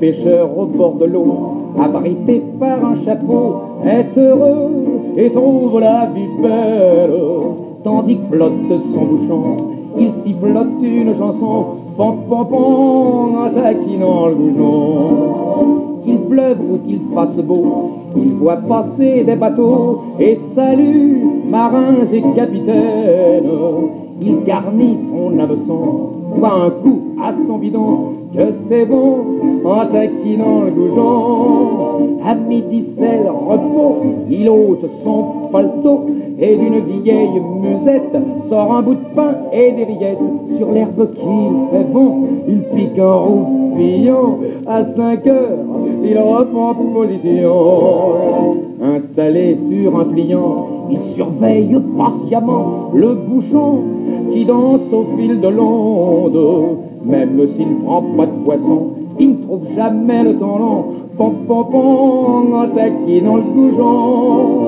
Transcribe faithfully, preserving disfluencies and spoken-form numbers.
pêcheur au bord de l'eau, abrité par un chapeau, est heureux et trouve la vie belle. Tandis que flotte son bouchon, il sifflote une chanson, pom pom pom, en taquinant le goujon. Qu'il pleuve ou qu'il fasse beau, il voit passer des bateaux et salue marins et capitaines. Il garnit son hameçon, voit un coup à son bidon, que c'est bon en taquinant le goujon. À midi c'est le repos, il ôte son paletot et d'une vieille musette sort un bout de pain et des rillettes. Sur l'herbe qu'il fait bon, il pique un roupillon. À cinq heures, il reprend position. Installé sur un pliant, il surveille patiemment le bouchon qui danse au fil de l'onde. Même s'il ne prend pas de poisson, il ne trouve jamais le temps long. Pom pom pom, en taquinant le goujon.